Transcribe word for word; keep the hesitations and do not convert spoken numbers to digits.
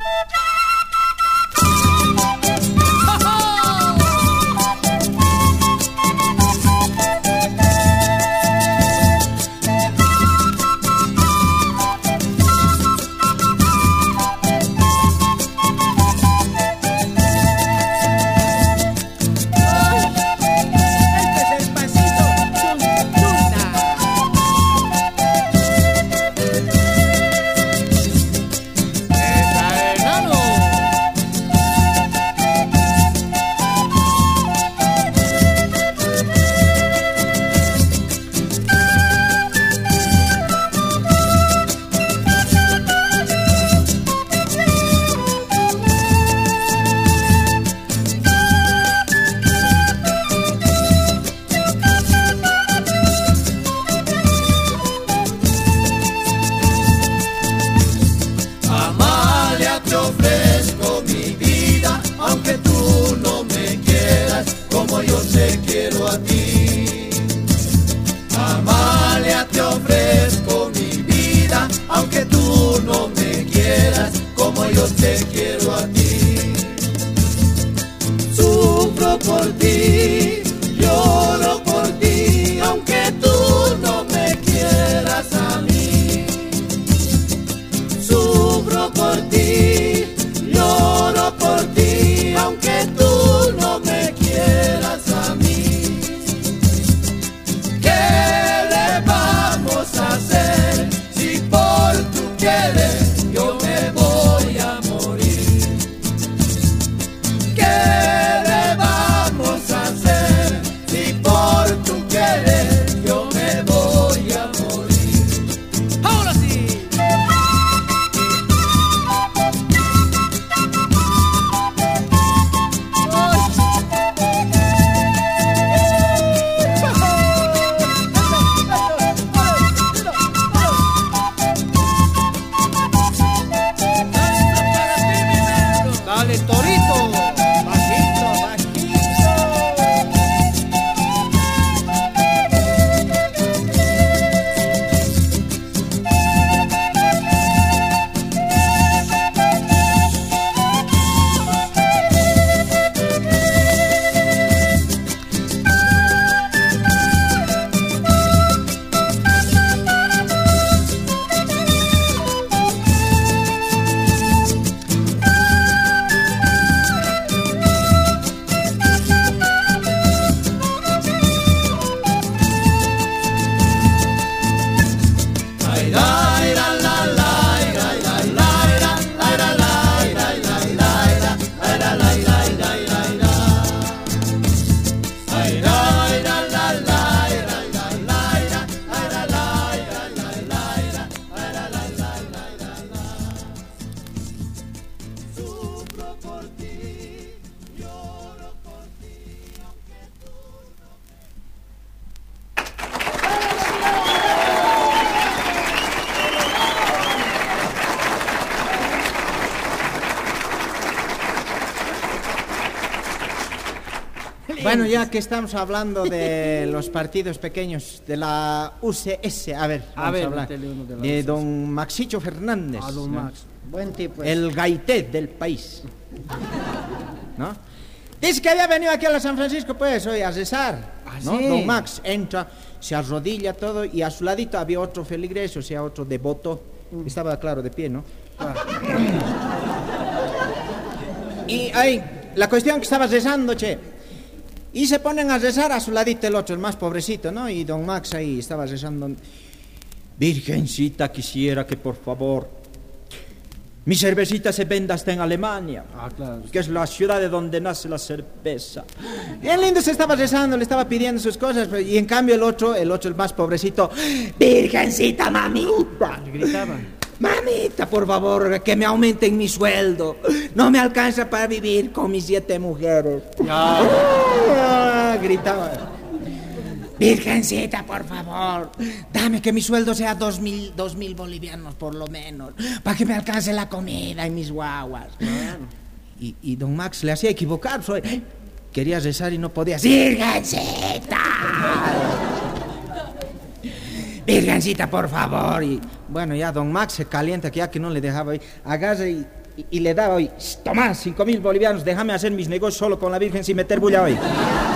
Bueno, ya que estamos hablando de los partidos pequeños de la U C S, a ver, vamos a, ver, a hablar de, de don Maxicho Fernández. Ah, don ¿no? Max. Buen tipo. El gaité del país. ¿No? Dice que había venido aquí a la San Francisco, pues, hoy a rezar. ¿Ah, ¿no? sí? Don Max entra, se arrodilla todo y a su ladito había otro feligres, o sea, otro devoto. Mm. Estaba, claro, de pie, ¿no? Ah. Y ahí, la cuestión que estaba rezando, che. Y se ponen a rezar a su ladito el otro, el más pobrecito, ¿no? Y don Max ahí estaba rezando. Virgencita, quisiera que por favor mi cervecita se venda hasta en Alemania. Ah, claro. Que es la ciudad de donde nace la cerveza. Bien lindo se estaba rezando, le estaba pidiendo sus cosas. Y en cambio el otro, el otro, el más pobrecito, Virgencita, mamita, gritaba. Mamita, por favor, que me aumenten mi sueldo. No me alcanza para vivir con mis siete mujeres. Ah, gritaba. Virgencita, por favor, dame que mi sueldo sea dos mil, dos mil bolivianos por lo menos, para que me alcance la comida y mis guaguas. Y, y don Max le hacía equivocar. Soy... Quería rezar y no podía. Virgencita. Virgencita, por favor. Y bueno, ya don Max se calienta, que ya que no le dejaba ir, agarra y, y, y le daba hoy, tomás, cinco mil bolivianos, déjame hacer mis negocios solo con la Virgen sin meter bulla hoy.